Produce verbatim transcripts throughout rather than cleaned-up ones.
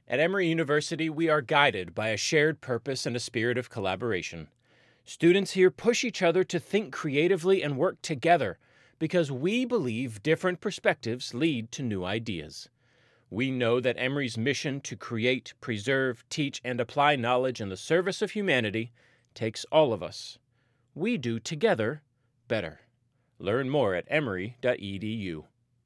At Emory University, we are guided by a shared purpose and a spirit of collaboration. Students here push each other to think creatively and work together because we believe different perspectives lead to new ideas. We know that Emory's mission to create, preserve, teach, and apply knowledge in the service of humanity takes all of us. We do together better. Learn more at emory dot e d u.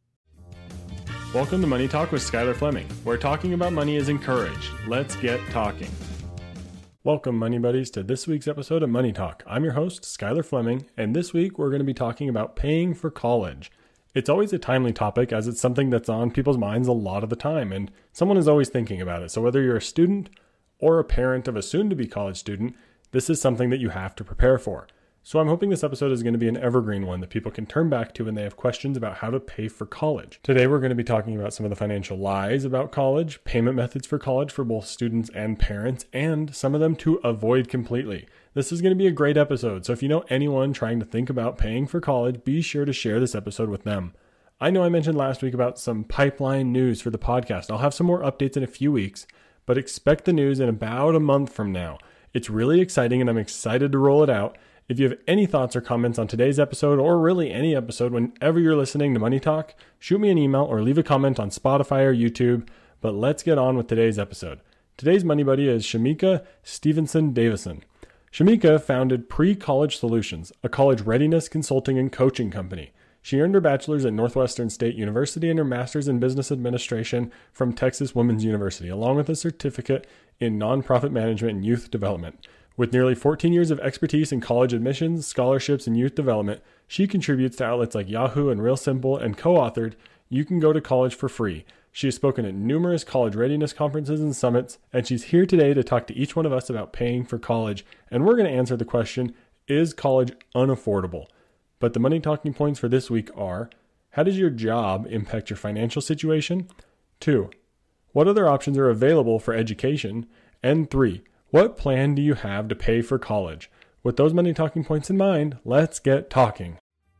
Welcome to Money Talk with Skylar Fleming, where talking about money is encouraged. Let's get talking. Welcome, Money Buddies, to this week's episode of Money Talk. I'm your host, Skylar Fleming, and this week we're going to be talking about paying for college. It's always a timely topic as it's something that's on people's minds a lot of the time, and someone is always thinking about it. So whether you're a student or a parent of a soon-to-be college student, this is something that you have to prepare for. So I'm hoping this episode is going to be an evergreen one that people can turn back to when they have questions about how to pay for college. Today we're going to be talking about some of the financial lies about college, payment methods for college for both students and parents, and some of them to avoid completely. This is going to be a great episode, so if you know anyone trying to think about paying for college, be sure to share this episode with them. I know I mentioned last week about some pipeline news for the podcast. I'll have some more updates in a few weeks, but expect the news in about a month from now. It's really exciting and I'm excited to roll it out. If you have any thoughts or comments on today's episode, or really any episode whenever you're listening to Money Talk, shoot me an email or leave a comment on Spotify or YouTube. But let's get on with today's episode. Today's Money Buddy is Shamika Stevenson Davison. Shamika founded Pre-College Solutions, a college readiness consulting and coaching company. She earned her bachelor's at Northwestern State University and her master's in business administration from Texas Women's University, along with a certificate in nonprofit management and youth development. With nearly fourteen years of expertise in college admissions, scholarships, and youth development, she contributes to outlets like Yahoo and Real Simple and co-authored You Can Go to College for Free. She has spoken at numerous college readiness conferences and summits, and she's here today to talk to each one of us about paying for college. And we're going to answer the question, is college unaffordable? But the money talking points for this week are, how does your job impact your financial situation? Two, what other options are available for education? And three, what plan do you have to pay for college? With those money talking points in mind, let's get talking.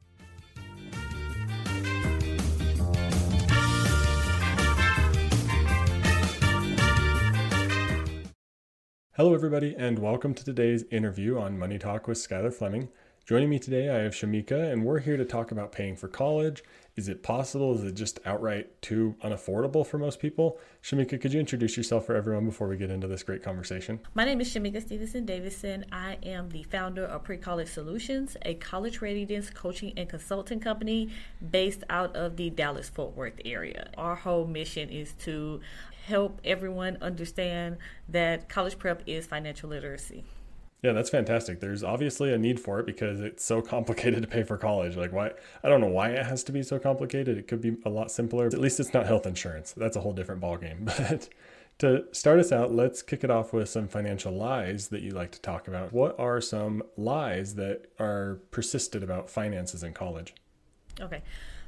Hello, everybody, and welcome to today's interview on Money Talk with Skylar Fleming. Joining me today, I have Shamika, and we're here to talk about paying for college. Is it possible? Is it just outright too unaffordable for most people? Shamika, could you introduce yourself for everyone before we get into this great conversation? My name is Shamika Stevenson Davison. I am the founder of Pre-College Solutions, a college readiness coaching and consulting company based out of the Dallas-Fort Worth area. Our whole mission is to help everyone understand that college prep is financial literacy. Yeah, that's fantastic. There's obviously a need for it because it's so complicated to pay for college. Like, why? I don't know why it has to be so complicated. It could be a lot simpler. At least it's not health insurance. That's a whole different ballgame. But to start us out, let's kick it off with some financial lies that you like to talk about. What are some lies that are persisted about finances in college? Okay.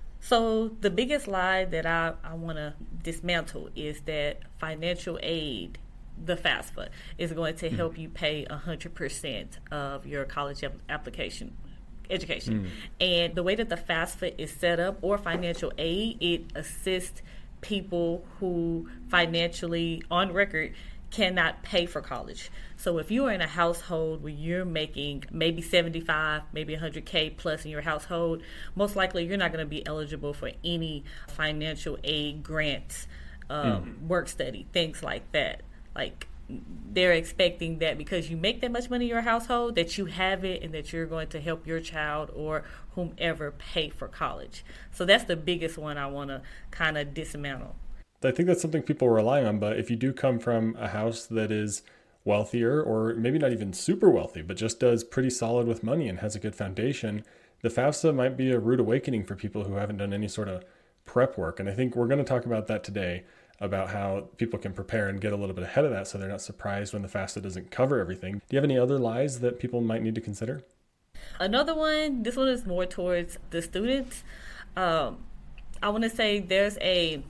So the biggest lie that I, I want to dismantle is that financial aid, the FAFSA, is going to help you pay one hundred percent of your college application education. Mm. And the way that the FAFSA is set up, or financial aid, it assists people who financially, on record, cannot pay for college. So if you are in a household where you're making maybe seventy-five, maybe one hundred K plus in your household, most likely you're not going to be eligible for any financial aid grants, um, mm. work study, things like that. Like, they're expecting that because you make that much money in your household, that you have it and that you're going to help your child or whomever pay for college. So that's the biggest one I want to kind of dismantle. I think that's something people rely on, but if you do come from a house that is wealthier, or maybe not even super wealthy, but just does pretty solid with money and has a good foundation, the FAFSA might be a rude awakening for people who haven't done any sort of prep work. And I think we're going to talk about that today, about how people can prepare and get a little bit ahead of that so they're not surprised when the FAFSA doesn't cover everything. Do you have any other lies that people might need to consider? Another one, this one is more towards the students. Um, I want to say there's a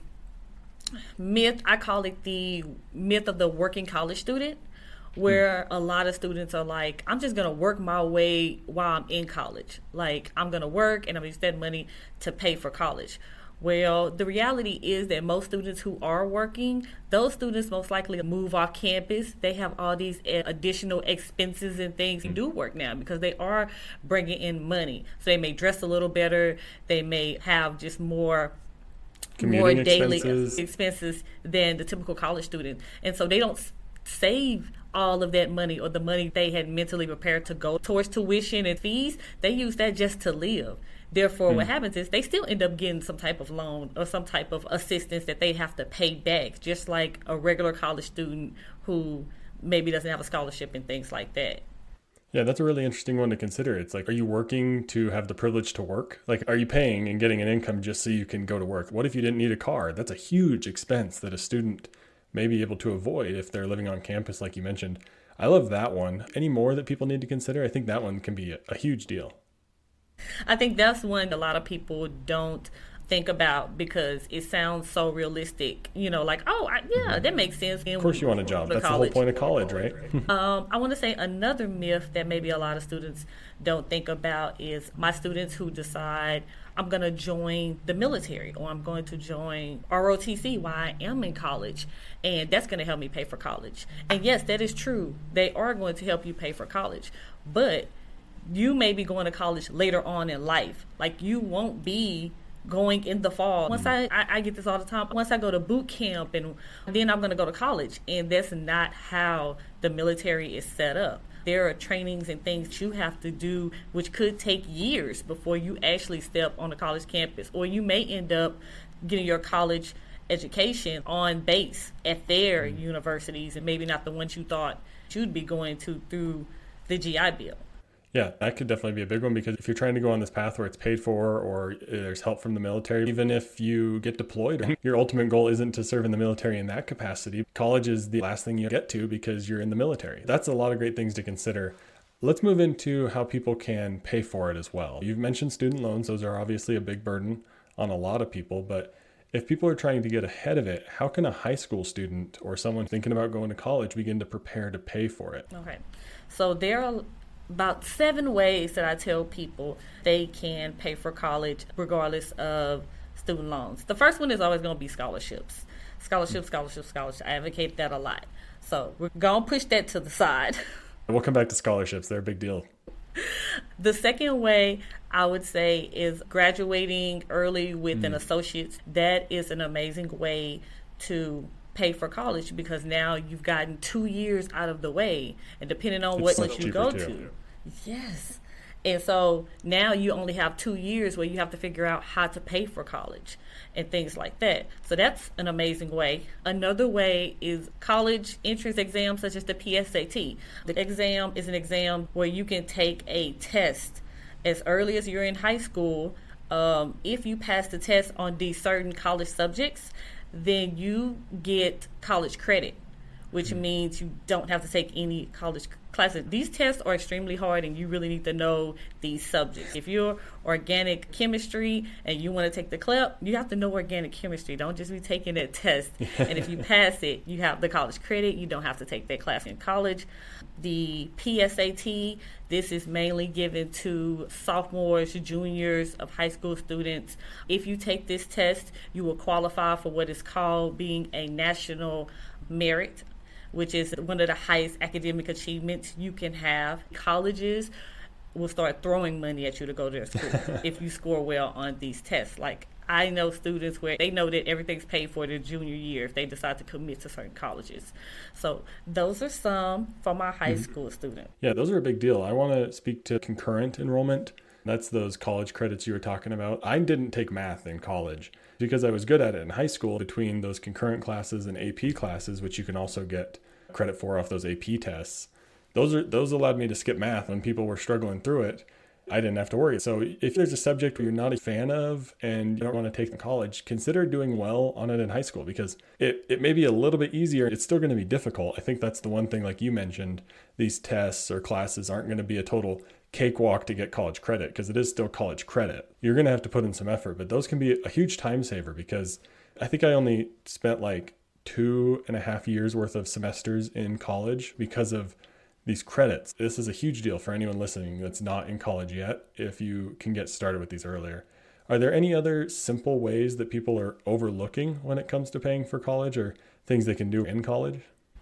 myth, I call it the myth of the working college student, where a lot of students are like, I'm just going to work my way while I'm in college. Like, I'm going to work and I'm going to spend money to pay for college. Well, the reality is that most students who are working, those students most likely move off campus. They have all these additional expenses and things to do work now because they are bringing in money. So they may dress a little better. They may have just more Commuting more daily expenses. expenses than the typical college student. And so they don't save all of that money or the money they had mentally prepared to go towards tuition and fees. They use that just to live. Therefore, mm. what happens is they still end up getting some type of loan or some type of assistance that they have to pay back, just like a regular college student who maybe doesn't have a scholarship and things like that. Yeah, that's a really interesting one to consider. It's like, are you working to have the privilege to work? Like, are you paying and getting an income just so you can go to work? What if you didn't need a car? That's a huge expense that a student may be able to avoid if they're living on campus, like you mentioned. I love that one. Any more that people need to consider? I think that one can be a, a huge deal. I think that's one a lot of people don't think about because it sounds so realistic. You know, like, oh, I, yeah, that makes sense. Of course you want a job. That's college. The whole point of college, right? um, I want to say another myth that maybe a lot of students don't think about is my students who decide I'm going to join the military or I'm going to join R O T C while I am in college, and that's going to help me pay for college. And yes, that is true. They are going to help you pay for college, but you may be going to college later on in life. Like, you won't be going in the fall. Once I, I, I get this all the time. Once I go to boot camp and then I'm going to go to college. And that's not how the military is set up. There are trainings and things you have to do which could take years before you actually step on a college campus. Or you may end up getting your college education on base at their mm-hmm. universities and maybe not the ones you thought you'd be going to through the G I Bill. Yeah, that could definitely be a big one because if you're trying to go on this path where it's paid for or there's help from the military, even if you get deployed, your ultimate goal isn't to serve in the military in that capacity. College is the last thing you get to because you're in the military. That's a lot of great things to consider. Let's move into how people can pay for it as well. You've mentioned student loans. Those are obviously a big burden on a lot of people, but if people are trying to get ahead of it, how can a high school student or someone thinking about going to college begin to prepare to pay for it? Okay, so there are about seven ways that I tell people they can pay for college regardless of student loans. The first one is always going to be scholarships. Scholarships, scholarships, scholarships. I advocate that a lot. So we're going to push that to the side. We'll come back to scholarships. They're a big deal. The second way I would say is graduating early with mm. an associate's. That is an amazing way to pay for college because now you've gotten two years out of the way, and depending on it's what you go too. to, yes. And so now you only have two years where you have to figure out how to pay for college and things like that. So that's an amazing way. Another way is college entrance exams such as the P S A T. The exam is an exam where you can take a test as early as you're in high school. Um, if you pass the test on these certain college subjects, then you get college credit, which mm-hmm. means you don't have to take any college classes. These tests are extremely hard and you really need to know these subjects. If you're organic chemistry and you want to take the C L E P, you have to know organic chemistry. Don't just be taking that test. And if you pass it, you have the college credit. You don't have to take that class in college. The P S A T, this is mainly given to sophomores, juniors of high school students. If you take this test, you will qualify for what is called being a national merit, which is one of the highest academic achievements you can have. Colleges will start throwing money at you to go to their school if you score well on these tests. Like, I know students where they know that everything's paid for their junior year if they decide to commit to certain colleges. So those are some for my high mm-hmm. school student. Yeah, those are a big deal. I want to speak to concurrent enrollment. That's those college credits you were talking about. I didn't take math in college because I was good at it in high school. Between those concurrent classes and A P classes, which you can also get credit for off those A P tests, those are those allowed me to skip math when people were struggling through it. I didn't have to worry. So if there's a subject you're not a fan of and you don't want to take in college, consider doing well on it in high school because it, it may be a little bit easier. It's still going to be difficult. I think that's the one thing, like you mentioned, these tests or classes aren't going to be a total cakewalk to get college credit because it is still college credit. You're going to have to put in some effort, but those can be a huge time saver because I think I only spent like two and a half years worth of semesters in college because of these credits. This is a huge deal for anyone listening that's not in college yet if you can get started with these earlier. Are there any other simple ways that people are overlooking when it comes to paying for college, or things they can do in college?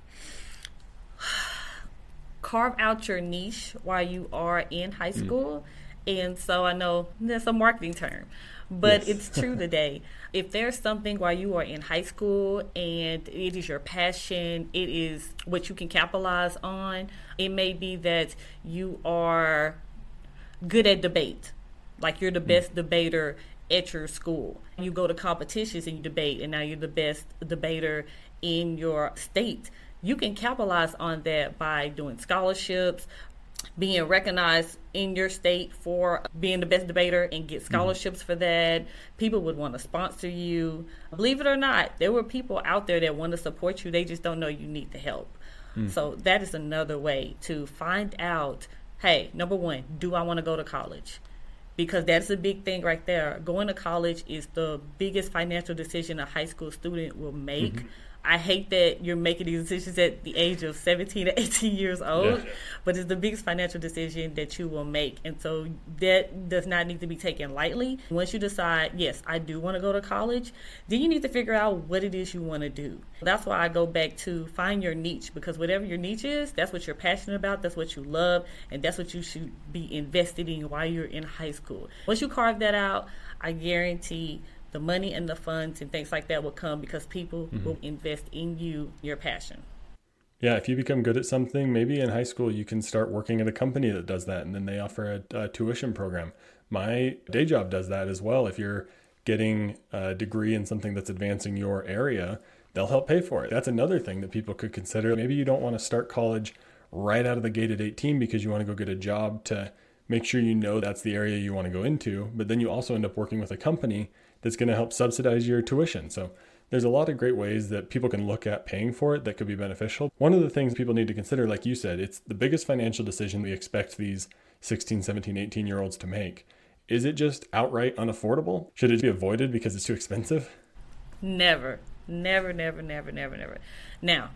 Carve out your niche while you are in high school. Mm. And so I know that's a marketing term, but yes. It's true today. If there's something while you are in high school and it is your passion, it is what you can capitalize on. It may be that you are good at debate, like you're the best mm. debater at your school. You go to competitions and you debate, and now you're the best debater in your state. You can capitalize on that by doing scholarships, being recognized in your state for being the best debater and get scholarships mm-hmm. for that. People would want to sponsor you. Believe it or not, there were people out there that want to support you. They just don't know you need the help. Mm. So that is another way to find out, hey, number one, do I want to go to college? Because that's a big thing right there. Going to college is the biggest financial decision a high school student will make. Mm-hmm. I hate that you're making these decisions at the age of seventeen to eighteen years old, yeah. but it's the biggest financial decision that you will make. And so that does not need to be taken lightly. Once you decide, yes, I do want to go to college, then you need to figure out what it is you want to do. That's why I go back to find your niche, because whatever your niche is, that's what you're passionate about, that's what you love, and that's what you should be invested in while you're in high school. Once you carve that out, I guarantee the money and the funds and things like that will come, because people mm-hmm. will invest in you, your passion. Yeah, if you become good at something, maybe in high school you can start working at a company that does that, and then they offer a, a tuition program. My day job does that as well. If you're getting a degree in something that's advancing your area, they'll help pay for it. That's another thing that people could consider. Maybe you don't want to start college right out of the gate at eighteen because you want to go get a job to make sure you know that's the area you want to go into, but then you also end up working with a company that's going to help subsidize your tuition. So there's a lot of great ways that people can look at paying for it that could be beneficial. One of the things people need to consider, like you said, it's the biggest financial decision we expect these sixteen, seventeen, eighteen year olds to make. Is it just outright unaffordable? Should it be avoided because it's too expensive? Never, never, never, never, never, never. Now,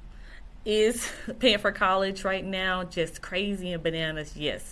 is paying for college right now just crazy and bananas? Yes.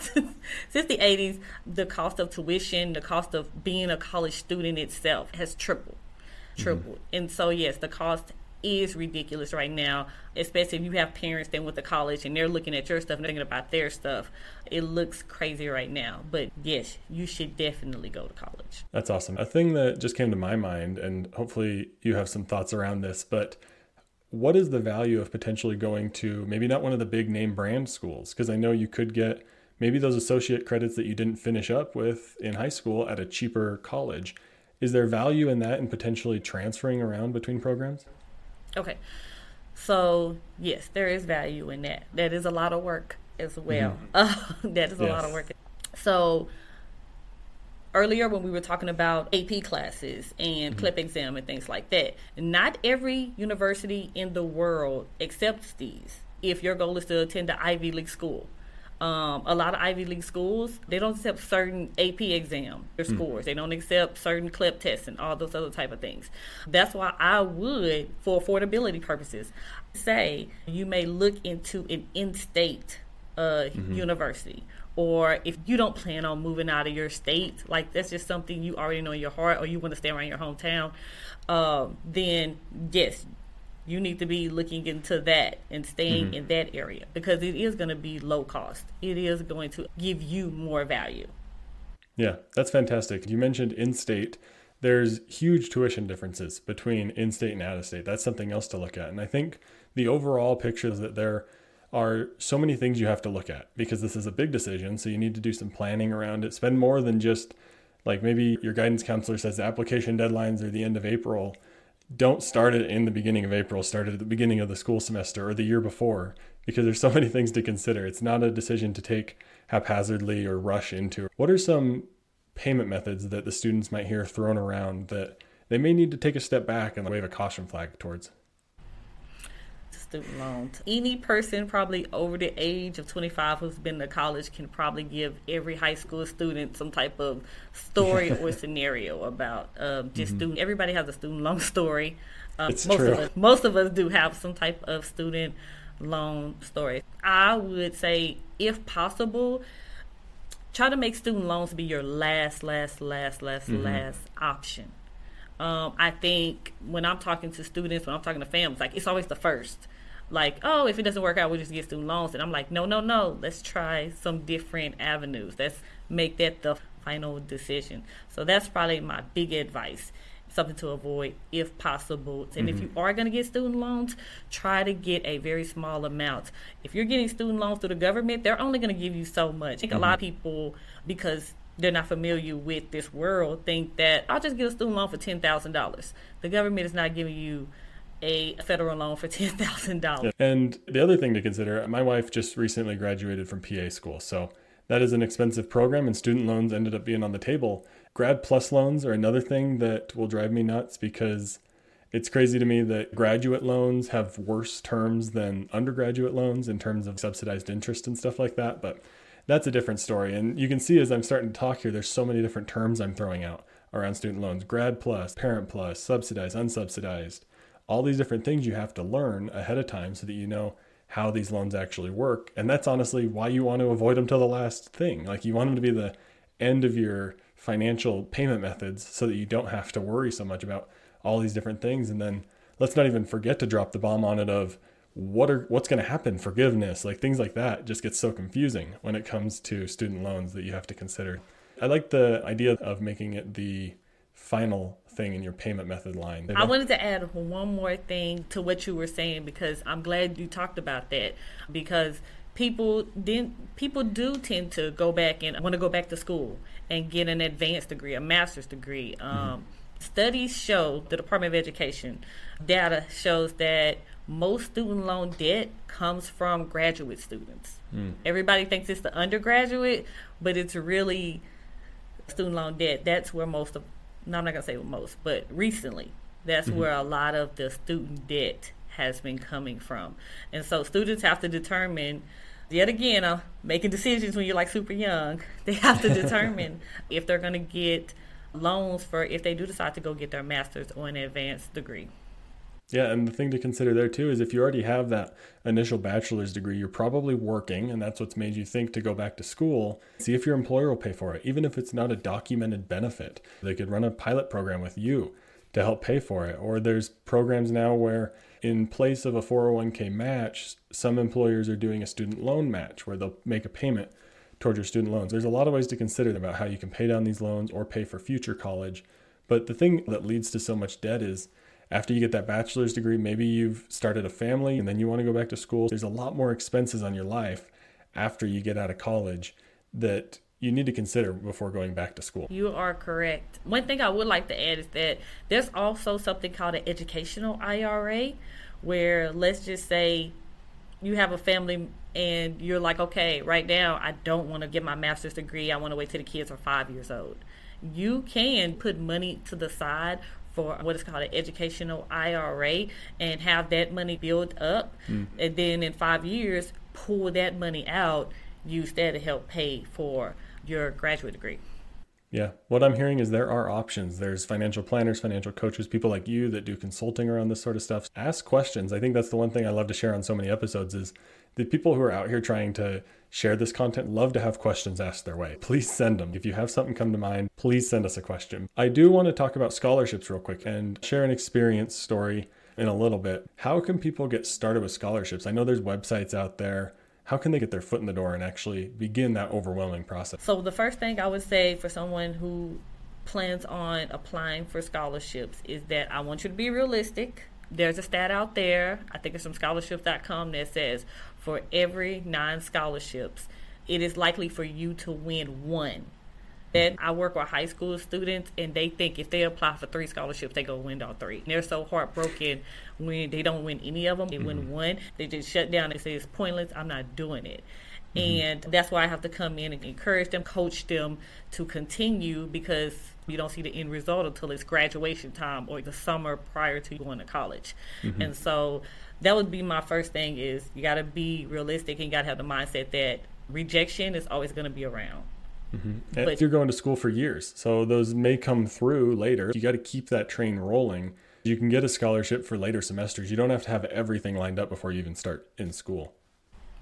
Since the eighties, the cost of tuition, the cost of being a college student itself has tripled, tripled. Mm-hmm. And so, yes, the cost is ridiculous right now, especially if you have parents that went to college and they're looking at your stuff and thinking about their stuff. It looks crazy right now. But yes, you should definitely go to college. That's awesome. A thing that just came to my mind, and hopefully you have some thoughts around this, but what is the value of potentially going to maybe not one of the big name brand schools? Because I know you could get maybe those associate credits that you didn't finish up with in high school at a cheaper college. Is there value in that and potentially transferring around between programs? Okay. So, yes, there is value in that. That is a lot of work as well. Mm-hmm. Uh, that is a yes. lot of work. So, earlier when we were talking about A P classes and mm-hmm. CLEP exam and things like that, not every university in the world accepts these if your goal is to attend the Ivy League school. Um, a lot of Ivy League schools, they don't accept certain A P exam or scores. Mm. They don't accept certain CLEP tests and all those other type of things. That's why I would, for affordability purposes, say you may look into an in-state uh, mm-hmm. university. Or if you don't plan on moving out of your state, like that's just something you already know in your heart, or you want to stay around your hometown, uh, then yes, you need to be looking into that and staying mm-hmm. in that area, because it is going to be low cost. It is going to give you more value. Yeah, that's fantastic. You mentioned in-state. There's huge tuition differences between in-state and out-of-state. That's something else to look at. And I think the overall picture is that there are so many things you have to look at, because this is a big decision. So you need to do some planning around it. Spend more than just like maybe your guidance counselor says the application deadlines are the end of April. Don't start it in the beginning of April, start it at the beginning of the school semester or the year before, because there's so many things to consider. It's not a decision to take haphazardly or rush into. What are some payment methods that the students might hear thrown around that they may need to take a step back and wave a caution flag towards? Student loans. Any person probably over the age of twenty-five who's been to college can probably give every high school student some type of story or scenario about uh, just mm-hmm. student. Everybody has a student loan story. Um, it's most true. of us, most of us do have some type of student loan story. I would say, if possible, try to make student loans be your last, last, last, last, mm-hmm. last option. Um, I think when I'm talking to students, when I'm talking to families, like it's always the first. Like, oh, if it doesn't work out, we'll just get student loans. And I'm like, no, no, no. Let's try some different avenues. Let's make that the final decision. So that's probably my big advice. Something to avoid if possible. And mm-hmm. if you are going to get student loans, try to get a very small amount. If you're getting student loans through the government, they're only going to give you so much. I think mm-hmm. a lot of people, because they're not familiar with this world, think that I'll just get a student loan for ten thousand dollars. The government is not giving you a federal loan for ten thousand dollars. Yeah. And the other thing to consider, my wife just recently graduated from P A school. So that is an expensive program, and student loans ended up being on the table. Grad Plus loans are another thing that will drive me nuts, because it's crazy to me that graduate loans have worse terms than undergraduate loans in terms of subsidized interest and stuff like that. But that's a different story. And you can see as I'm starting to talk here, there's so many different terms I'm throwing out around student loans. Grad Plus, Parent Plus, subsidized, unsubsidized. All these different things you have to learn ahead of time so that you know how these loans actually work. And that's honestly why you want to avoid them till the last thing. Like, you want them to be the end of your financial payment methods so that you don't have to worry so much about all these different things. And then let's not even forget to drop the bomb on it of what are what's going to happen, forgiveness, like things like that just gets so confusing when it comes to student loans that you have to consider. I like the idea of making it the final thing in your payment method line. I wanted to add one more thing to what you were saying, because I'm glad you talked about that, because people didn't people do tend to go back and want to go back to school and get an advanced degree, a master's degree. Um, mm-hmm. Studies show, the Department of Education data shows that most student loan debt comes from graduate students. Mm. Everybody thinks it's the undergraduate, but it's really student loan debt. That's where most of, no, I'm not going to say most, but recently, that's mm-hmm. where a lot of the student debt has been coming from. And so students have to determine, yet again, uh, making decisions when you're like super young, they have to determine if they're going to get loans for, if they do decide to go get their master's or an advanced degree. Yeah, and the thing to consider there too is if you already have that initial bachelor's degree, you're probably working, and that's what's made you think to go back to school. See if your employer will pay for it, even if it's not a documented benefit. They could run a pilot program with you to help pay for it. Or there's programs now where in place of a four oh one k match, some employers are doing a student loan match where they'll make a payment towards your student loans. There's a lot of ways to consider about how you can pay down these loans or pay for future college. But the thing that leads to so much debt is after you get that bachelor's degree, maybe you've started a family and then you want to go back to school. There's a lot more expenses on your life after you get out of college that you need to consider before going back to school. You are correct. One thing I would like to add is that there's also something called an educational I R A, where let's just say you have a family and you're like, okay, right now I don't want to get my master's degree. I want to wait till the kids are five years old. You can put money to the side for what is called an educational I R A and have that money build up. Mm. And then in five years, pull that money out, use that to help pay for your graduate degree. Yeah. What I'm hearing is there are options. There's financial planners, financial coaches, people like you that do consulting around this sort of stuff. Ask questions. I think that's the one thing I love to share on so many episodes is the people who are out here trying to share this content love to have questions asked their way. Please send them. If you have something come to mind, please send us a question. I do want to talk about scholarships real quick and share an experience story in a little bit. How can people get started with scholarships? I know there's websites out there. How can they get their foot in the door and actually begin that overwhelming process? So the first thing I would say for someone who plans on applying for scholarships is that I want you to be realistic. There's a stat out there, I think it's from scholarships dot com, that says for every nine scholarships, it is likely for you to win one. Then I work with high school students, and they think if they apply for three scholarships, they go win all three. They're so heartbroken when they don't win any of them. They mm-hmm. win one. They just shut down and say it's pointless. I'm not doing it. Mm-hmm. And that's why I have to come in and encourage them, coach them to continue, because you don't see the end result until it's graduation time or the summer prior to going to college. Mm-hmm. And so that would be my first thing is you got to be realistic and you got to have the mindset that rejection is always going to be around. Mm-hmm. But you're going to school for years, so those may come through later. You got to keep that train rolling. You can get a scholarship for later semesters. You don't have to have everything lined up before you even start in school.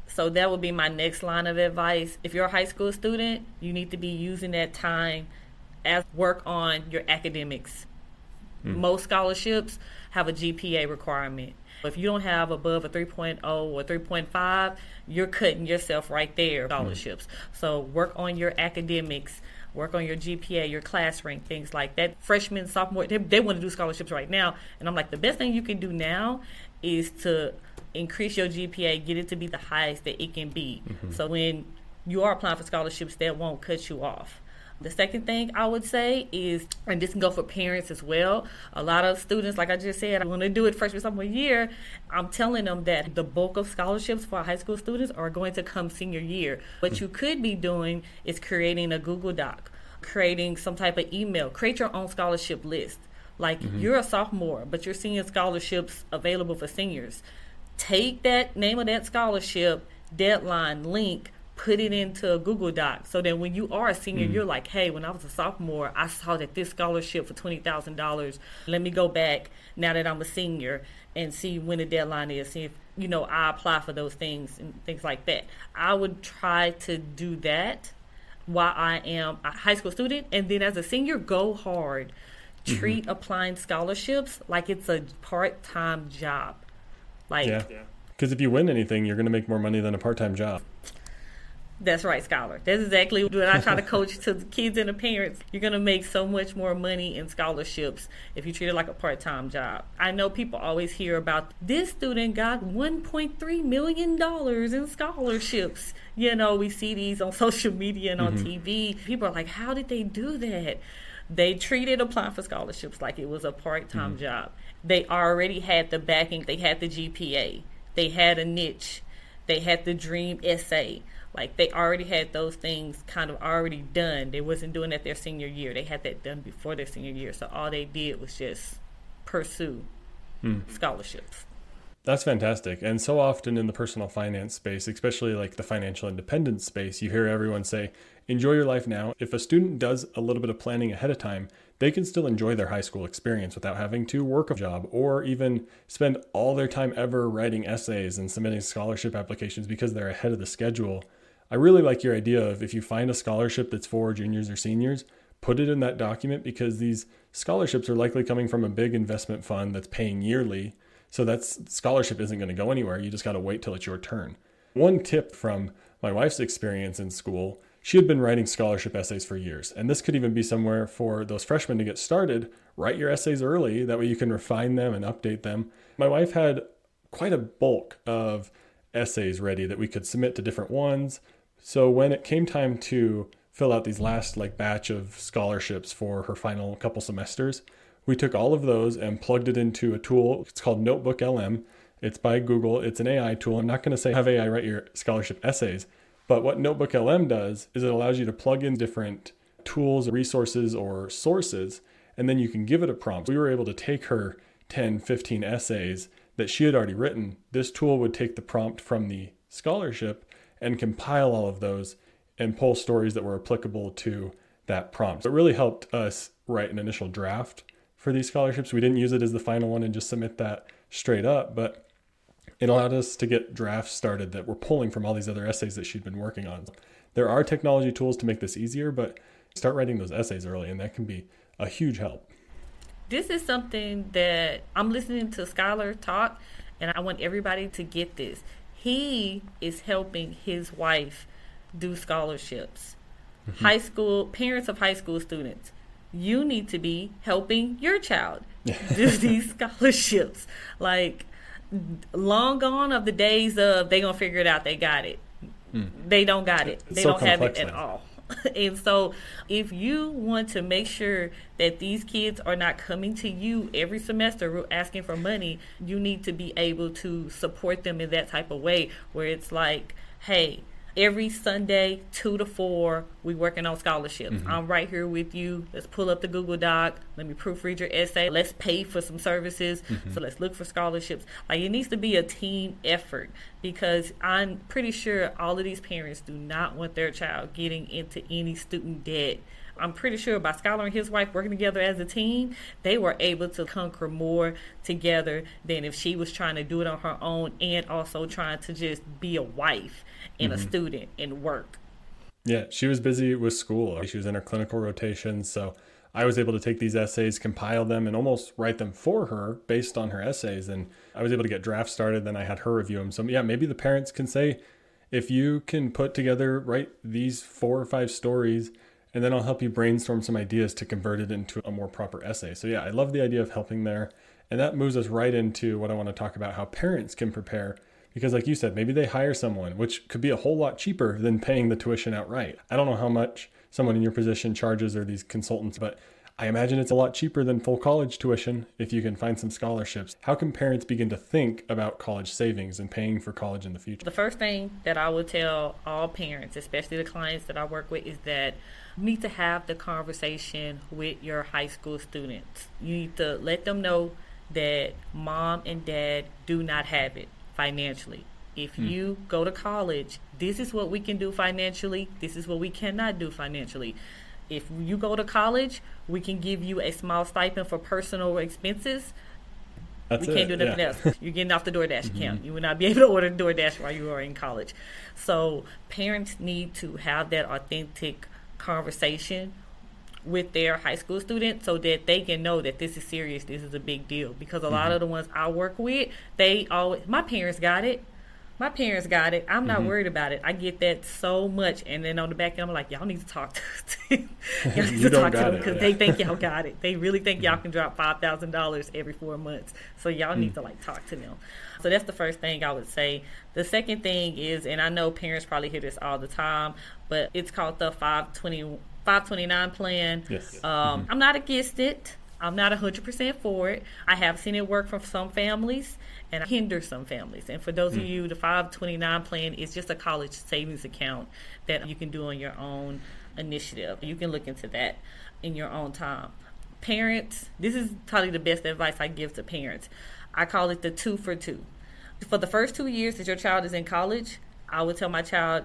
So that would be my next line of advice. If you're a high school student, you need to be using that time as work on your academics. Mm. Most scholarships have a G P A requirement. If you don't have above a three point oh or three point five, you're cutting yourself right there, scholarships. Mm. So work on your academics, work on your G P A, your class rank, things like that. Freshmen, sophomore, they, they want to do scholarships right now. And I'm like, the best thing you can do now is to increase your G P A, get it to be the highest that it can be. Mm-hmm. So when you are applying for scholarships, that won't cut you off. The second thing I would say is, and this can go for parents as well, a lot of students, like I just said, when they do it freshman, sophomore year, I'm telling them that the bulk of scholarships for high school students are going to come senior year. What you could be doing is creating a Google Doc, creating some type of email, create your own scholarship list. Like mm-hmm. you're a sophomore, but you're seeing scholarships available for seniors. Take that name of that scholarship, deadline, link, put it into a Google Doc, so that when you are a senior, mm. you're like, hey, when I was a sophomore, I saw that this scholarship for twenty thousand dollars. Let me go back now that I'm a senior and see when the deadline is, see if, you know, I apply for those things and things like that. I would try to do that while I am a high school student. And then as a senior, go hard. Treat mm-hmm. applying scholarships like it's a part-time job. Like, yeah, because if you win anything, you're going to make more money than a part-time job. That's right, Scholar. That's exactly what I try to coach to the kids and the parents. You're going to make so much more money in scholarships if you treat it like a part-time job. I know people always hear about this student got one point three million dollars in scholarships. You know, we see these on social media and on mm-hmm. T V. People are like, how did they do that? They treated applying for scholarships like it was a part-time mm-hmm. job. They already had the backing. They had the G P A. They had a niche. They had the dream essay. Like, they already had those things kind of already done. They wasn't doing that their senior year. They had that done before their senior year. So all they did was just pursue hmm. scholarships. That's fantastic. And so often in the personal finance space, especially like the financial independence space, you hear everyone say, enjoy your life now. If a student does a little bit of planning ahead of time, they can still enjoy their high school experience without having to work a job or even spend all their time ever writing essays and submitting scholarship applications because they're ahead of the schedule. I really like your idea of, if you find a scholarship that's for juniors or seniors, put it in that document, because these scholarships are likely coming from a big investment fund that's paying yearly. So that scholarship isn't going to go anywhere. You just got to wait till it's your turn. One tip from my wife's experience in school, she had been writing scholarship essays for years. And this could even be somewhere for those freshmen to get started. Write your essays early. That way you can refine them and update them. My wife had quite a bulk of essays ready that we could submit to different ones. So when it came time to fill out these last like batch of scholarships for her final couple semesters, we took all of those and plugged it into a tool. It's called Notebook L M. It's by Google. It's an A I tool. I'm not going to say have A I write your scholarship essays, but what Notebook L M does is it allows you to plug in different tools, resources, or sources, and then you can give it a prompt. We were able to take her ten, fifteen essays that she had already written. This tool would take the prompt from the scholarship and compile all of those and pull stories that were applicable to that prompt. So it really helped us write an initial draft for these scholarships. We didn't use it as the final one and just submit that straight up, but it allowed us to get drafts started that were pulling from all these other essays that she'd been working on. There are technology tools to make this easier, but start writing those essays early, and that can be a huge help. This is something that I'm listening to Skylar talk, and I want everybody to get this. He is helping his wife do scholarships. Mm-hmm. High school, parents of high school students, you need to be helping your child do these scholarships. Like, long gone of the days of they gonna figure it out, they got it. Mm. They don't got it. It's they so don't have it at now. all. And so if you want to make sure that these kids are not coming to you every semester asking for money, you need to be able to support them in that type of way, where it's like, hey, every Sunday, two to four, we working on scholarships. Mm-hmm. I'm right here with you. Let's pull up the Google Doc. Let me proofread your essay. Let's pay for some services. Mm-hmm. So let's look for scholarships. Like, it needs to be a team effort, because I'm pretty sure all of these parents do not want their child getting into any student debt I'm pretty sure by Skylar and his wife working together as a team, they were able to conquer more together than if she was trying to do it on her own and also trying to just be a wife and mm-hmm. a student and work. Yeah, she was busy with school. She was in her clinical rotations, so I was able to take these essays, compile them, and almost write them for her based on her essays. And I was able to get drafts started, then I had her review them. So yeah, maybe the parents can say, if you can put together, write these four or five stories, and then I'll help you brainstorm some ideas to convert it into a more proper essay. So yeah, I love the idea of helping there. And that moves us right into what I want to talk about, how parents can prepare. Because like you said, maybe they hire someone, which could be a whole lot cheaper than paying the tuition outright. I don't know how much someone in your position charges or these consultants, but I imagine it's a lot cheaper than full college tuition if you can find some scholarships. How can parents begin to think about college savings and paying for college in the future? The first thing that I would tell all parents, especially the clients that I work with, is that you need to have the conversation with your high school students. You need to let them know that mom and dad do not have it financially. If hmm. you go to college, this is what we can do financially. This is what we cannot do financially. If you go to college, we can give you a small stipend for personal expenses. That's we can't it. do nothing yeah. else. You're getting off the DoorDash mm-hmm. account. You will not be able to order DoorDash while you are in college. So parents need to have that authentic conversation with their high school students so that they can know that this is serious, this is a big deal. Because a mm-hmm. lot of the ones I work with, they always, my parents got it. My parents got it. I'm not mm-hmm. worried about it. I get that so much. And then on the back end, I'm like, y'all need to talk to, y'all need to, talk to them because yeah. they think y'all got it. They really think y'all can drop five thousand dollars every four months. So y'all mm-hmm. need to like talk to them. So that's the first thing I would say. The second thing is, and I know parents probably hear this all the time, but it's called the five twenty-nine plan. Yes. Um, mm-hmm. I'm not against it. I'm not one hundred percent for it. I have seen it work for some families and hinder some families. And for those mm. of you, the five twenty-nine plan is just a college savings account that you can do on your own initiative. You can look into that in your own time. Parents, this is probably the best advice I give to parents. I call it the two for two. For the first two years that your child is in college, I would tell my child,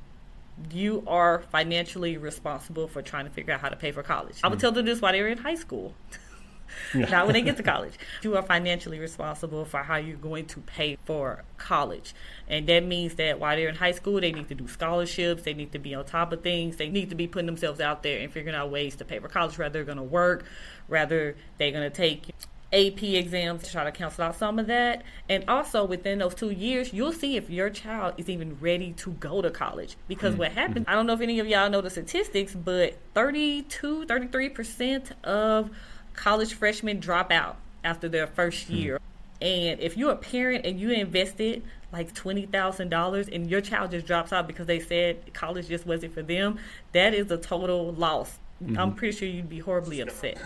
you are financially responsible for trying to figure out how to pay for college. I would tell them this while they were in high school. Yeah. Not when they get to college. You are financially responsible for how you're going to pay for college. And that means that while they're in high school, they need to do scholarships. They need to be on top of things. They need to be putting themselves out there and figuring out ways to pay for college. Rather they're going to work, rather they're going to take A P exams to try to cancel out some of that. And also within those two years, you'll see if your child is even ready to go to college. Because mm-hmm. what happens, I don't know if any of y'all know the statistics, but thirty-two, thirty-three percent of college freshmen drop out after their first year. Mm-hmm. And if you're a parent and you invested like twenty thousand dollars and your child just drops out because they said college just wasn't for them, that is a total loss. Mm-hmm. I'm pretty sure you'd be horribly upset.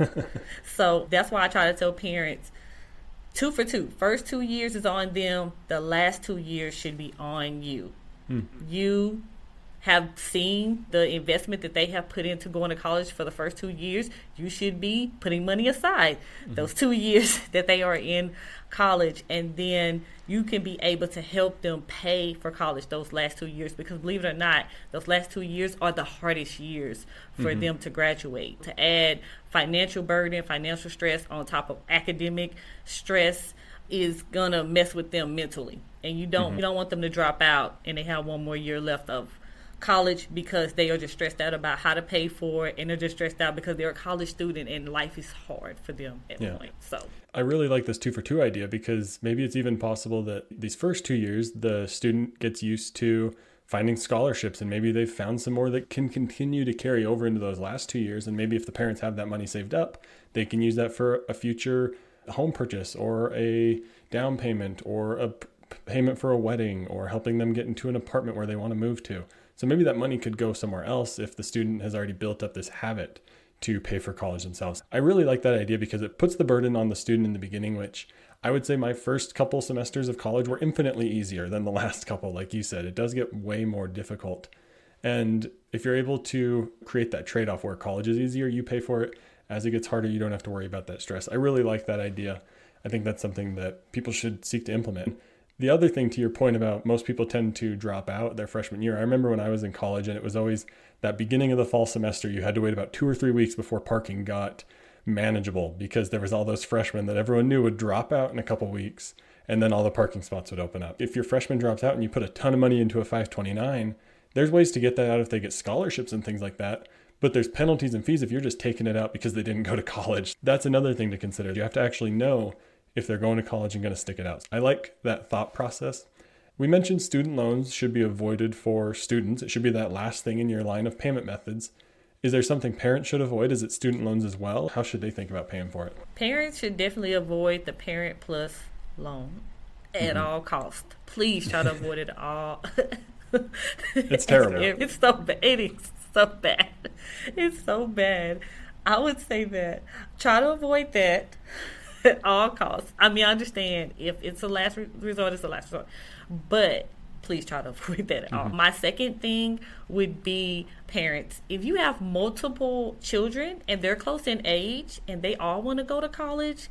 So that's why I try to tell parents, two for two. First two years is on them. The last two years should be on you. Mm-hmm. You have seen the investment that they have put into going to college for the first two years. You should be putting money aside mm-hmm. those two years that they are in college, and then you can be able to help them pay for college those last two years, because believe it or not, those last two years are the hardest years for mm-hmm. them to graduate. To add financial burden, financial stress on top of academic stress is gonna mess with them mentally, and you don't mm-hmm. you don't want them to drop out and they have one more year left of college because they are just stressed out about how to pay for it, and they're just stressed out because they're a college student and life is hard for them at yeah. point. So I really like this two for two idea, because maybe it's even possible that these first two years the student gets used to finding scholarships, and maybe they've found some more that can continue to carry over into those last two years. And maybe if the parents have that money saved up, they can use that for a future home purchase or a down payment or a p- payment for a wedding, or helping them get into an apartment where they want to move to. So maybe that money could go somewhere else if the student has already built up this habit to pay for college themselves. I really like that idea because it puts the burden on the student in the beginning, which I would say my first couple semesters of college were infinitely easier than the last couple. Like you said, it does get way more difficult. And if you're able to create that trade-off where college is easier, you pay for it. As it gets harder, you don't have to worry about that stress. I really like that idea. I think that's something that people should seek to implement. The other thing, to your point about most people tend to drop out their freshman year, I remember when I was in college and it was always that beginning of the fall semester, you had to wait about two or three weeks before parking got manageable because there was all those freshmen that everyone knew would drop out in a couple weeks and then all the parking spots would open up. If your freshman drops out and you put a ton of money into a five twenty-nine, there's ways to get that out if they get scholarships and things like that. But there's penalties and fees if you're just taking it out because they didn't go to college. That's another thing to consider. You have to actually know if they're going to college and going to stick it out. I like that thought process. We mentioned student loans should be avoided for students. It should be that last thing in your line of payment methods. Is there something parents should avoid? Is it student loans as well? How should they think about paying for it? Parents should definitely avoid the Parent Plus loan at mm-hmm. all costs. Please try to avoid it all. It's terrible. It's, it's so bad. It is so bad. It's so bad. I would say that. Try to avoid that at all costs. I mean, I understand if it's a last re- resort, it's a last resort. But please try to avoid that at all. Mm-hmm. My second thing would be parents. If you have multiple children and they're close in age and they all want to go to college,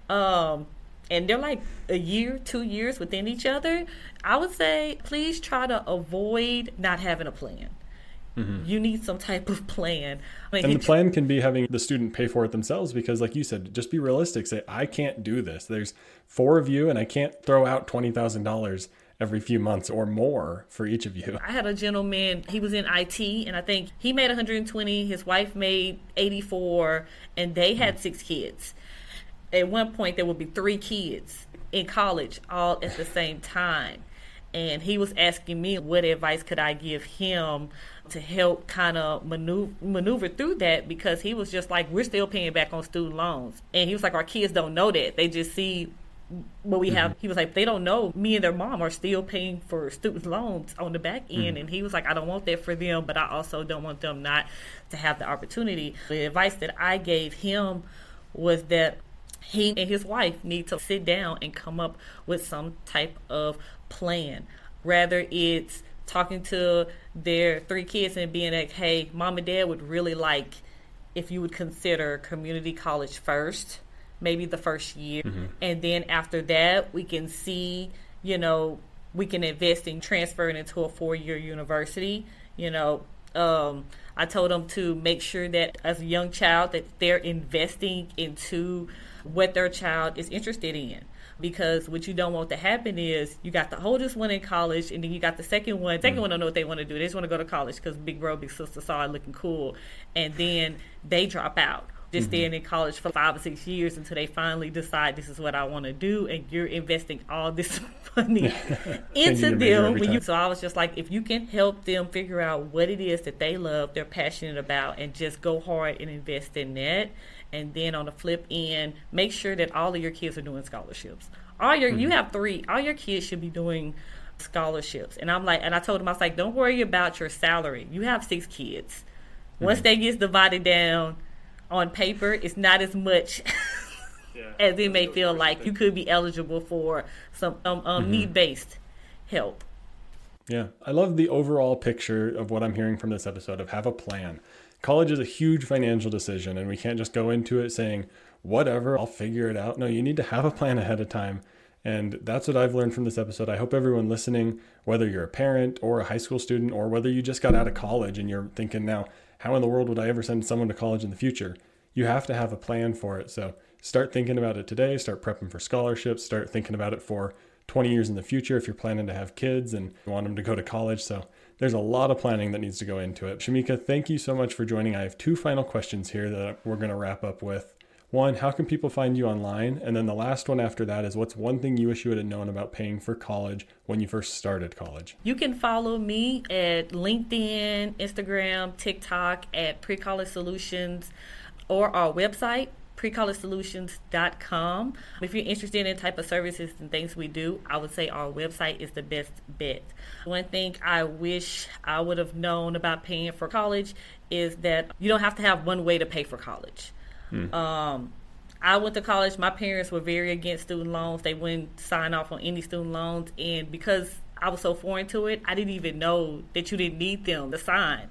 um, and they're like a year, two years within each other, I would say please try to avoid not having a plan. Mm-hmm. You need some type of plan. I mean, and the plan can be having the student pay for it themselves because, like you said, just be realistic. Say, I can't do this. There's four of you and I can't throw out twenty thousand dollars every few months or more for each of you. I had a gentleman, he was in I T, and I think he made one hundred twenty, his wife made eighty-four, and they had mm-hmm. six kids. At one point, there would be three kids in college all at the same time. And he was asking me what advice could I give him to help kind of maneuver, maneuver through that, because he was just like, we're still paying back on student loans. And he was like, our kids don't know that. They just see what we have. Mm-hmm. He was like, they don't know me and their mom are still paying for student loans on the back end. Mm-hmm. And he was like, I don't want that for them, but I also don't want them not to have the opportunity. The advice that I gave him was that he and his wife need to sit down and come up with some type of plan. Rather it's talking to their three kids and being like, hey, mom and dad would really like if you would consider community college first, maybe the first year. Mm-hmm. And then after that, we can see, you know, we can invest in transferring into a four-year university. You know, um, I told them to make sure that as a young child that they're investing into what their child is interested in. Because what you don't want to happen is you got the oldest one in college and then you got the second one. Second mm-hmm. one don't know what they want to do. They just want to go to college because big bro, big sister saw it looking cool. And then they drop out. Just mm-hmm. staying in college for five or six years until they finally decide this is what I want to do. And you're investing all this money into them. When you, so I was just like, if you can help them figure out what it is that they love, they're passionate about, and just go hard and invest in that. And then on the flip end, make sure that all of your kids are doing scholarships. All your mm-hmm. you have three. All your kids should be doing scholarships. And I'm like, and I told them, I was like, don't worry about your salary. You have six kids. Mm-hmm. Once that gets divided down on paper, it's not as much yeah, as it may feel like. You could be eligible for some um, um, mm-hmm. need-based help. Yeah, I love the overall picture of what I'm hearing from this episode of have a plan. College is a huge financial decision, and we can't just go into it saying, whatever, I'll figure it out. No, you need to have a plan ahead of time. And that's what I've learned from this episode. I hope everyone listening, whether you're a parent or a high school student, or whether you just got out of college and you're thinking now, how in the world would I ever send someone to college in the future? You have to have a plan for it. So start thinking about it today, start prepping for scholarships, start thinking about it for twenty years in the future if you're planning to have kids and you want them to go to college. So there's a lot of planning that needs to go into it. Shamika, thank you so much for joining. I have two final questions here that we're going to wrap up with. One, how can people find you online? And then the last one after that is, what's one thing you wish you would have known about paying for college when you first started college? You can follow me at LinkedIn, Instagram, TikTok at Pre-College Solutions, or our website, pre college solutions dot com. If you're interested in the type of services and things we do, I would say our website is the best bet. One thing I wish I would have known about paying for college is that you don't have to have one way to pay for college. Hmm. Um, I went to college. My parents were very against student loans. They wouldn't sign off on any student loans. And because I was so foreign to it, I didn't even know that you didn't need them to sign.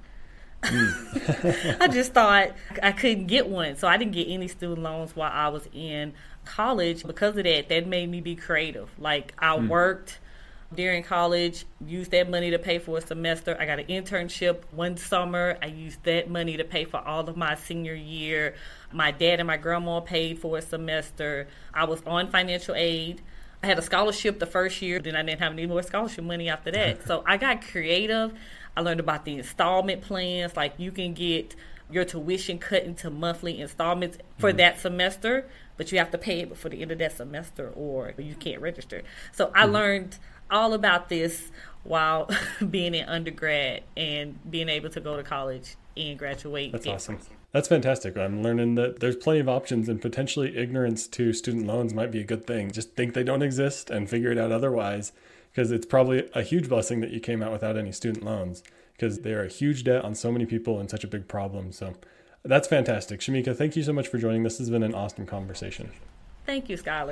Mm. I just thought I couldn't get one. So I didn't get any student loans while I was in college. Because of that, that made me be creative. Like I mm. worked during college, used that money to pay for a semester. I got an internship one summer. I used that money to pay for all of my senior year. My dad and my grandma paid for a semester. I was on financial aid. I had a scholarship the first year, then I didn't have any more scholarship money after that. So I got creative. I learned about the installment plans, like you can get your tuition cut into monthly installments for mm-hmm. that semester, but you have to pay it before the end of that semester or you can't register. So I mm-hmm. learned all about this while being in undergrad and being able to go to college and graduate. That's awesome. That's fantastic. I'm learning that there's plenty of options, and potentially ignorance to student loans might be a good thing. Just think they don't exist and figure it out otherwise, because it's probably a huge blessing that you came out without any student loans, because they're a huge debt on so many people and such a big problem. So that's fantastic. Shamika, thank you so much for joining. This has been an awesome conversation. Thank you, Skylar.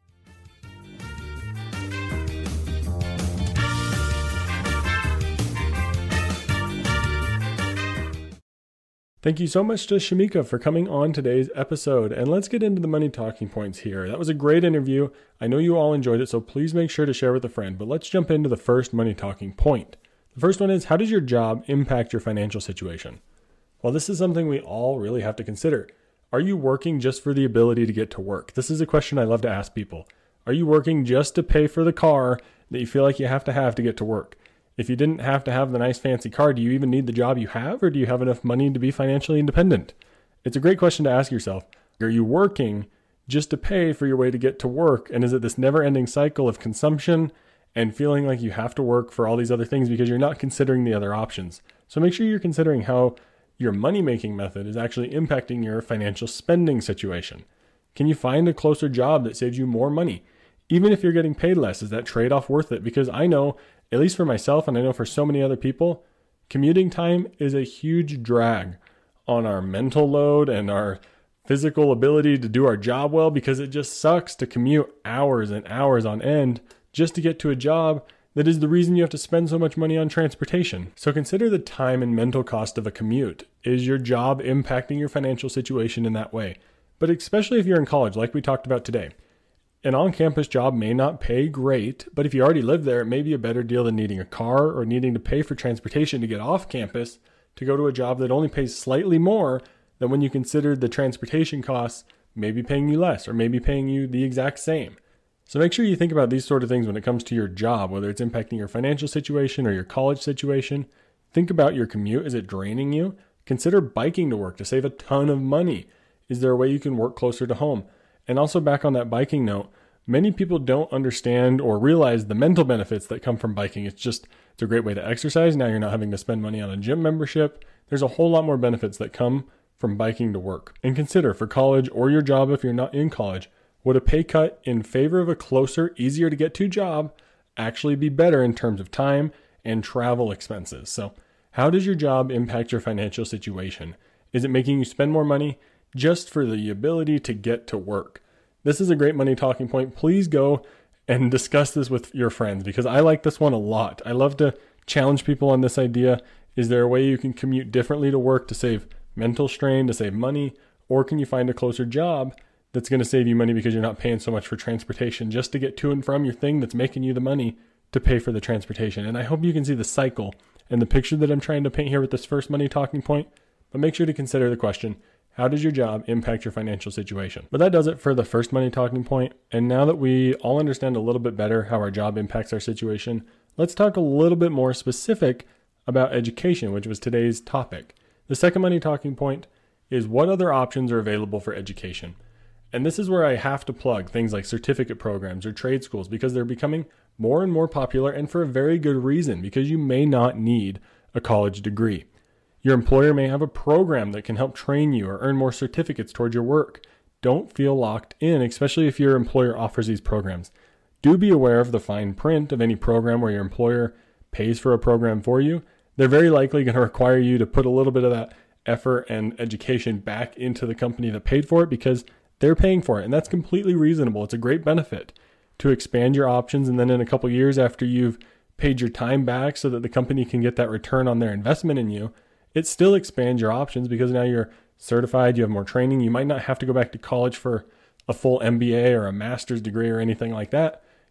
Thank you so much to Shamika for coming on today's episode. And let's get into the money talking points here. That was a great interview. I know you all enjoyed it, so please make sure to share with a friend. But let's jump into the first money talking point. The first one is, how does your job impact your financial situation? Well, this is something we all really have to consider. Are you working just for the ability to get to work? This is a question I love to ask people. Are you working just to pay for the car that you feel like you have to have to get to work? If you didn't have to have the nice fancy car, do you even need the job you have, or do you have enough money to be financially independent? It's a great question to ask yourself. Are you working just to pay for your way to get to work? And is it this never-ending cycle of consumption and feeling like you have to work for all these other things because you're not considering the other options? So make sure you're considering how your money-making method is actually impacting your financial spending situation. Can you find a closer job that saves you more money? Even if you're getting paid less, is that trade-off worth it? Because I know, at least for myself, and I know for so many other people, commuting time is a huge drag on our mental load and our physical ability to do our job well, because it just sucks to commute hours and hours on end just to get to a job that is the reason you have to spend so much money on transportation. So consider the time and mental cost of a commute. Is your job impacting your financial situation in that way? But especially if you're in college, like we talked about today. An on-campus job may not pay great, but if you already live there, it may be a better deal than needing a car or needing to pay for transportation to get off campus to go to a job that only pays slightly more than when you consider the transportation costs maybe paying you less or maybe paying you the exact same. So make sure you think about these sort of things when it comes to your job, whether it's impacting your financial situation or your college situation. Think about your commute. Is it draining you? Consider biking to work to save a ton of money. Is there a way you can work closer to home? And also, back on that biking note, many people don't understand or realize the mental benefits that come from biking. It's just, it's a great way to exercise. Now you're not having to spend money on a gym membership. There's a whole lot more benefits that come from biking to work. And consider, for college or your job if you're not in college, would a pay cut in favor of a closer, easier to get to job actually be better in terms of time and travel expenses? So how does your job impact your financial situation? Is it making you spend more money just for the ability to get to work? This is a great money talking point. Please go and discuss this with your friends, because I like this one a lot. I love to challenge people on this idea. Is there a way you can commute differently to work to save mental strain, to save money? Or can you find a closer job that's going to save you money because you're not paying so much for transportation just to get to and from your thing that's making you the money to pay for the transportation? And I hope you can see the cycle and the picture that I'm trying to paint here with this first money talking point. But make sure to consider the question, how does your job impact your financial situation? But that does it for the first money talking point. And now that we all understand a little bit better how our job impacts our situation, let's talk a little bit more specific about education, which was today's topic. The second money talking point is, what other options are available for education? And this is where I have to plug things like certificate programs or trade schools, because they're becoming more and more popular, and for a very good reason, because you may not need a college degree. Your employer may have a program that can help train you or earn more certificates toward your work. Don't feel locked in, especially if your employer offers these programs. Do be aware of the fine print of any program where your employer pays for a program for you. They're very likely going to require you to put a little bit of that effort and education back into the company that paid for it, because they're paying for it. And that's completely reasonable. It's a great benefit to expand your options. And then in a couple years after you've paid your time back so that the company can get that return on their investment in you, it still expands your options, because now you're certified, you have more training. You might not have to go back to college for a full M B A or a master's degree or anything like that.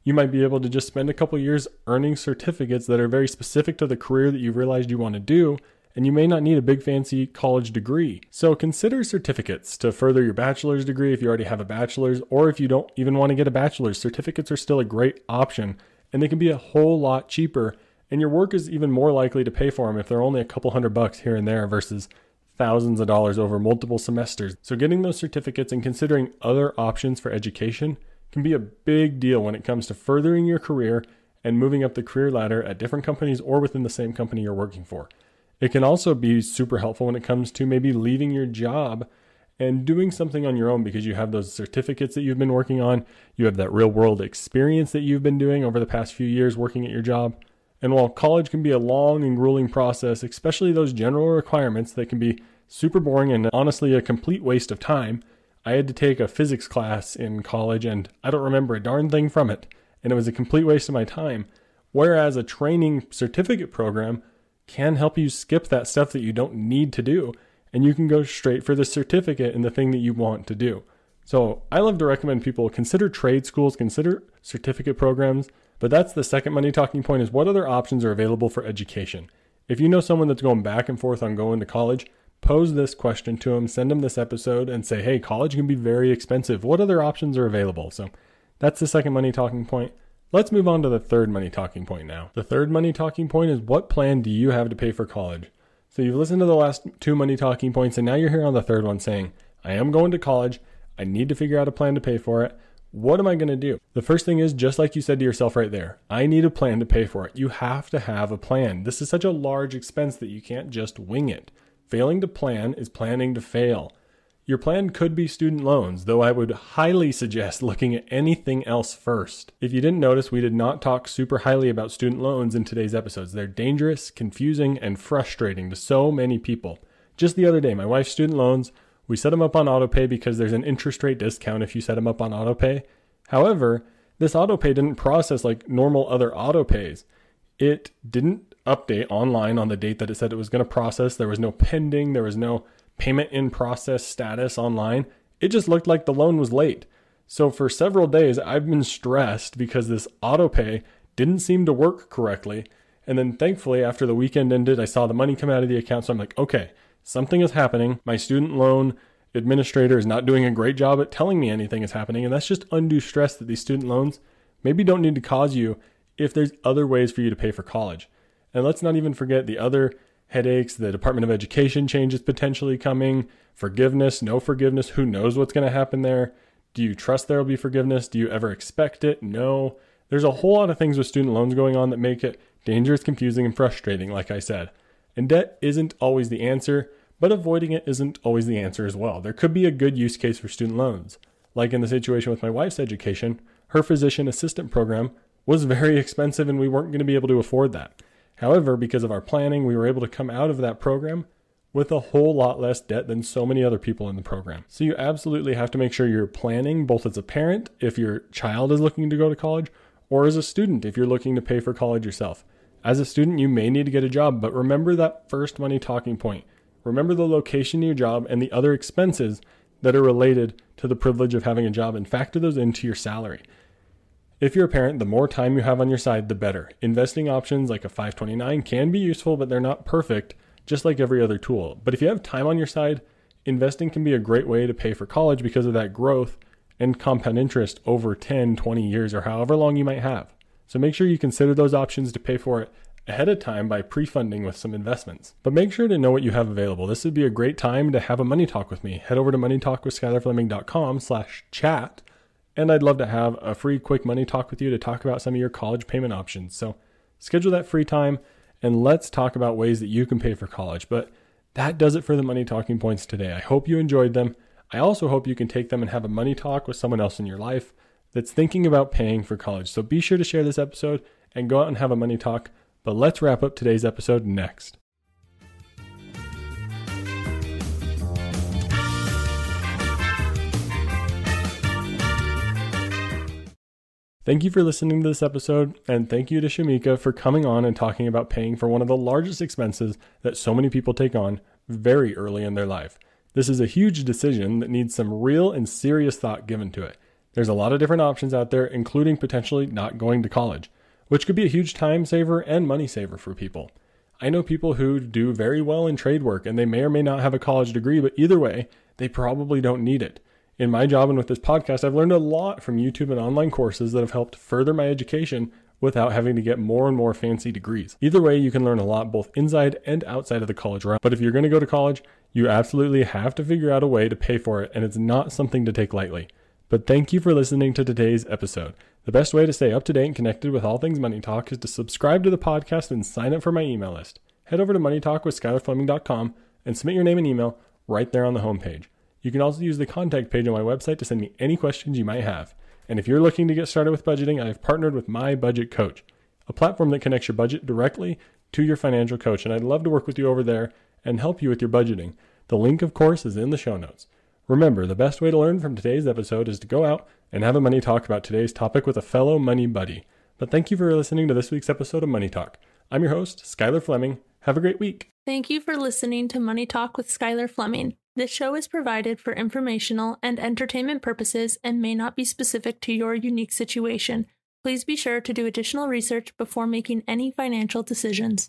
You might be able to just spend a couple years earning certificates that are very specific to the career that you've realized you want to do, and you may not need a big fancy college degree. So consider certificates to further your bachelor's degree if you already have a bachelor's, or if you don't even want to get a bachelor's. Certificates are still a great option, and they can be a whole lot cheaper, and your work is even more likely to pay for them if they're only a couple hundred bucks here and there versus thousands of dollars over multiple semesters. So getting those certificates and considering other options for education can be a big deal when it comes to furthering your career and moving up the career ladder at different companies or within the same company you're working for. It can also be super helpful when it comes to maybe leaving your job and doing something on your own because you have those certificates that you've been working on. You have that real world experience that you've been doing over the past few years working at your job. And while college can be a long and grueling process, especially those general requirements that can be super boring and honestly a complete waste of time, I had to take a physics class in college and I don't remember a darn thing from it. And it was a complete waste of my time. Whereas a training certificate program can help you skip that stuff that you don't need to do. And you can go straight for the certificate in the thing that you want to do. So I love to recommend people consider trade schools, consider certificate programs. But that's the second money talking point, is what other options are available for education. If you know someone that's going back and forth on going to college, pose this question to them, send them this episode and say, hey, college can be very expensive. What other options are available? So that's the second money talking point. Let's move on to the third money talking point now. The third money talking point is, what plan do you have to pay for college? So you've listened to the last two money talking points and now you're here on the third one saying, I am going to college. I need to figure out a plan to pay for it. What am I going to do? The first thing is, just like you said to yourself right there, I need a plan to pay for it. You have to have a plan. This is such a large expense that you can't just wing it. Failing to plan is planning to fail. Your plan could be student loans, though I would highly suggest looking at anything else first. If you didn't notice, we did not talk super highly about student loans in today's episodes. They're dangerous, confusing, and frustrating to so many people. Just the other day, my wife's student loans, we set them up on autopay because there's an interest rate discount if you set them up on autopay. However, this autopay didn't process like normal other autopays. It didn't update online on the date that it said it was going to process. There was no pending. There was no payment in process status online. It just looked like the loan was late. So for several days, I've been stressed because this autopay didn't seem to work correctly. And then thankfully, after the weekend ended, I saw the money come out of the account. So I'm like, okay, something is happening. My student loan administrator is not doing a great job at telling me anything is happening. And that's just undue stress that these student loans maybe don't need to cause you if there's other ways for you to pay for college. And let's not even forget the other headaches, the Department of Education changes potentially coming, forgiveness, no forgiveness, who knows what's going to happen there? Do you trust there will be forgiveness? Do you ever expect it? No. There's a whole lot of things with student loans going on that make it dangerous, confusing, and frustrating, like I said. And debt isn't always the answer, but avoiding it isn't always the answer as well. There could be a good use case for student loans. Like in the situation with my wife's education, her physician assistant program was very expensive and we weren't going to be able to afford that. However, because of our planning, we were able to come out of that program with a whole lot less debt than so many other people in the program. So you absolutely have to make sure you're planning, both as a parent, if your child is looking to go to college, or as a student, if you're looking to pay for college yourself. As a student, you may need to get a job, but remember that first money talking point. Remember the location of your job and the other expenses that are related to the privilege of having a job, and factor those into your salary. If you're a parent, the more time you have on your side, the better. Investing options like a five twenty-nine can be useful, but they're not perfect, just like every other tool. But if you have time on your side, investing can be a great way to pay for college because of that growth and compound interest over ten, twenty years, or however long you might have. So make sure you consider those options to pay for it ahead of time by pre-funding with some investments. But make sure to know what you have available. This would be a great time to have a money talk with me. Head over to moneytalkwithskylarfleming.com slash chat. And I'd love to have a free quick money talk with you to talk about some of your college payment options. So schedule that free time and let's talk about ways that you can pay for college. But that does it for the money talking points today. I hope you enjoyed them. I also hope you can take them and have a money talk with someone else in your life that's thinking about paying for college. So be sure to share this episode and go out and have a money talk. But let's wrap up today's episode next. Thank you for listening to this episode, and thank you to Shamika for coming on and talking about paying for one of the largest expenses that so many people take on very early in their life. This is a huge decision that needs some real and serious thought given to it. There's a lot of different options out there, including potentially not going to college, which could be a huge time saver and money saver for people. I know people who do very well in trade work and they may or may not have a college degree, but either way, they probably don't need it. In my job and with this podcast, I've learned a lot from YouTube and online courses that have helped further my education without having to get more and more fancy degrees. Either way, you can learn a lot both inside and outside of the college realm. But if you're going to go to college, you absolutely have to figure out a way to pay for it, and it's not something to take lightly. But thank you for listening to today's episode. The best way to stay up to date and connected with all things Money Talk is to subscribe to the podcast and sign up for my email list. Head over to money talk with skylar fleming dot com and submit your name and email right there on the homepage. You can also use the contact page on my website to send me any questions you might have. And if you're looking to get started with budgeting, I've partnered with My Budget Coach, a platform that connects your budget directly to your financial coach. And I'd love to work with you over there and help you with your budgeting. The link, of course, is in the show notes. Remember, the best way to learn from today's episode is to go out and have a money talk about today's topic with a fellow money buddy. But thank you for listening to this week's episode of Money Talk. I'm your host, Skylar Fleming. Have a great week. Thank you for listening to Money Talk with Skylar Fleming. This show is provided for informational and entertainment purposes and may not be specific to your unique situation. Please be sure to do additional research before making any financial decisions.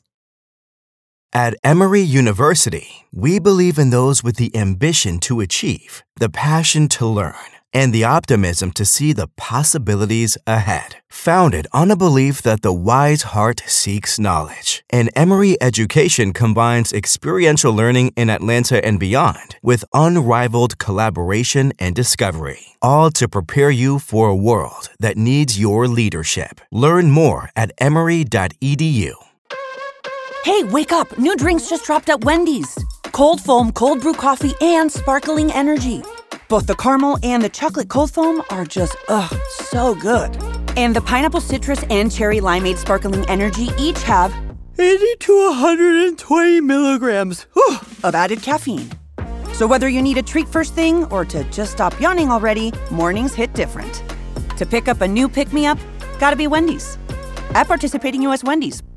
At Emory University, we believe in those with the ambition to achieve, the passion to learn, and the optimism to see the possibilities ahead. Founded on a belief that the wise heart seeks knowledge, and Emory education combines experiential learning in Atlanta and beyond with unrivaled collaboration and discovery, all to prepare you for a world that needs your leadership. Learn more at emory dot e d u. Hey, wake up! New drinks just dropped at Wendy's. Cold foam, cold brew coffee, and sparkling energy. Both the caramel and the chocolate cold foam are just, ugh, so good. And the pineapple citrus and cherry limeade sparkling energy each have eighty to one hundred twenty milligrams whew, of added caffeine. So whether you need a treat first thing or to just stop yawning already, mornings hit different. To pick up a new pick-me-up, gotta be Wendy's. At participating U S Wendy's.